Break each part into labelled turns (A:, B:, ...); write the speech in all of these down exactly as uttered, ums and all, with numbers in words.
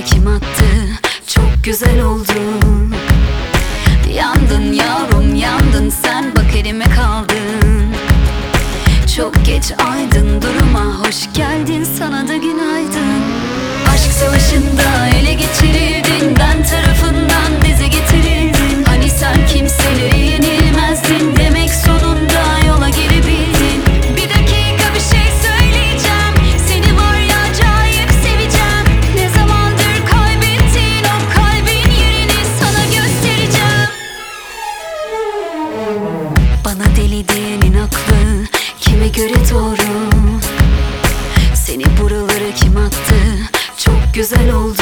A: kim attı? Çok güzel oldu. Yandın yavrum yandın, sen bak elime kaldın. Çok geç aydın, duruma hoş geldin, sana da günaydın. Aşk savaşında ele geçirildin, ben tarafından dize getirildin. Hani sen kimselere yenilmezdin, demek sonunda yola girebildin. Bir dakika bir şey söyleyeceğim, seni var ya acayip seveceğim. Ne zamandır kaybettin o kalbin yerini sana göstereceğim. Bana deli diyenin aklı kime göre doğru? Seni buralara kim attı? Çok güzel oldu.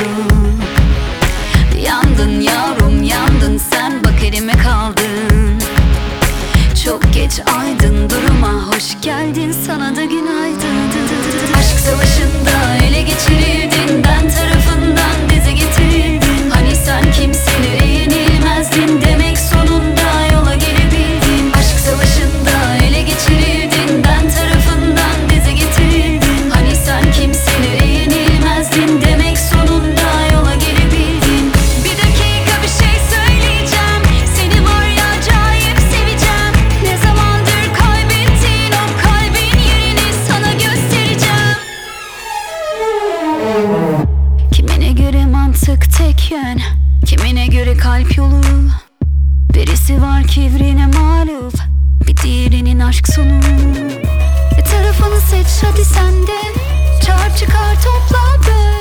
A: Yandın yavrum yandın, sen bak elime kaldın. Çok geç aydın, duruma hoş geldin, sana da günaydın. Aşk savaşında ele geçirildin, ben tarafından dize getirildin. Hani sen kimselere yenilmezdin, demek sonunda yola gelebildin. Aşk savaşında ele geçirildin, ben tarafından dize getirildin. Hani sen kimselere yenilmezdin, demek sonunda yola gelebildin. Bir dakika bir şey söyleyeceğim, seni var ya acayip seveceğim. Ne zamandır kaybettin o kalbin yerini sana göstereceğim. Kimine göre mantık tek yön, kimine göre kalp yolu. Birisi var kibrine mağlup, bir diğerinin aşk sonu. Bir tarafını seç hadi sen de, çağır çıkar topla böl.